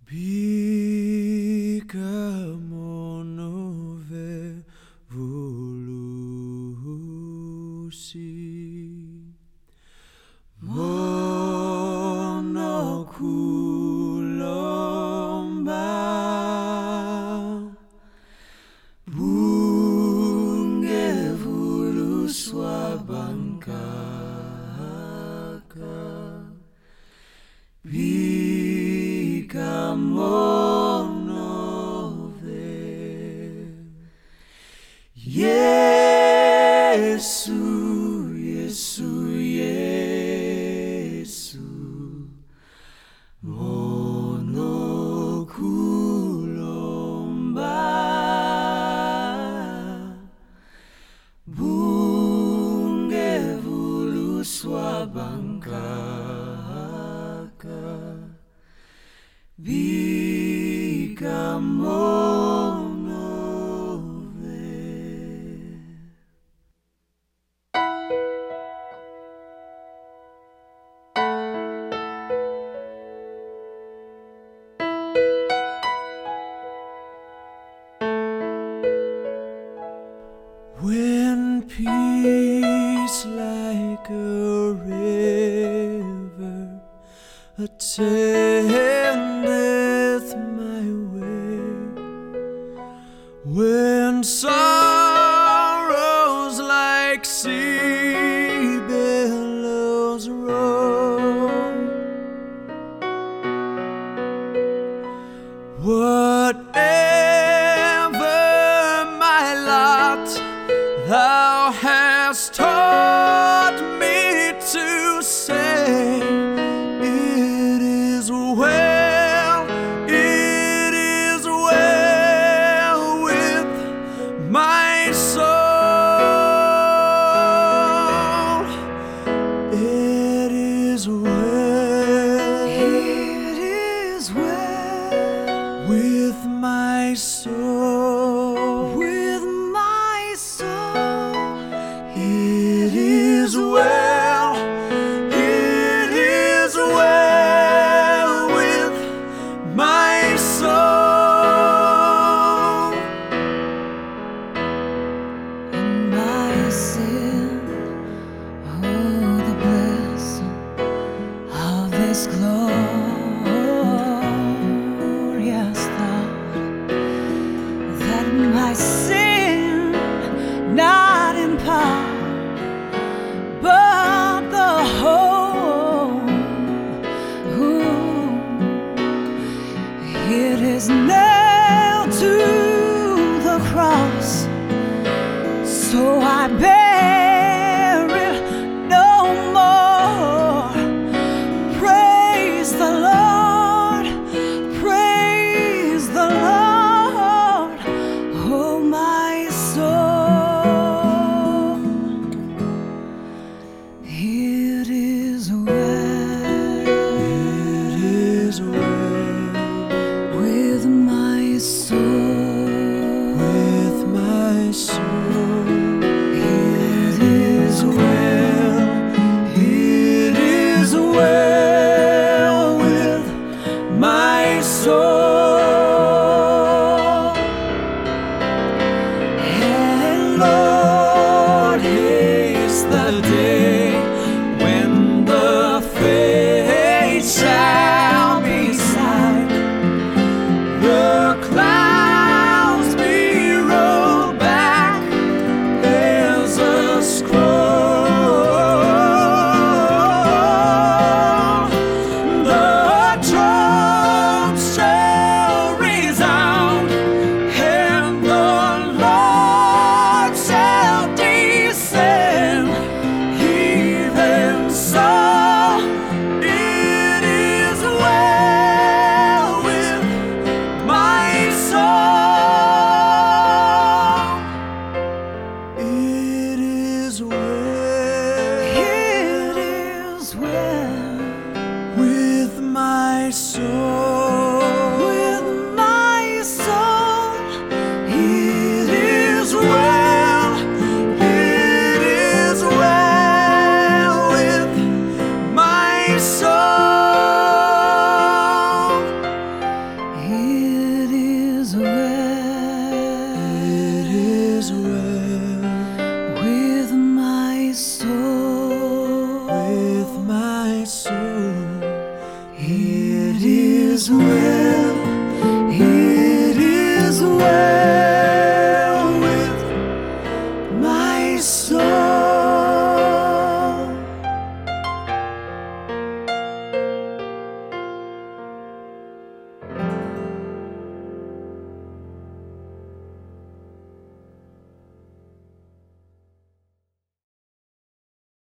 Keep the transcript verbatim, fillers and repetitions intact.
Bikamonove volusi monokulomba bunge voluswa bankaka Bikamonove Yesu, Yesu, Yesu monokulomba bunge voluswa bankaka Bikamonove When peace like a river attendeth my way, when sorrows like sea billows roll, whatever my lot, Thou hast taught me to say, it is well, it is well with my soul. It is well, it is well with my soul, with my soul. It is well, it is well with my soul. And my sin, oh, the blessing of this glorious thought, that my sin, not in part, but the whole, ooh, it is nailed to the cross, so I bear it no more. Praise the Lord, praise the Lord, oh my soul. It is well, It is well with my soul, with my soul. it is Well, it is well with my soul. and Lord, haste the day when the faith shall be sight, the clouds be rolled back as a scroll, the trump shall is well.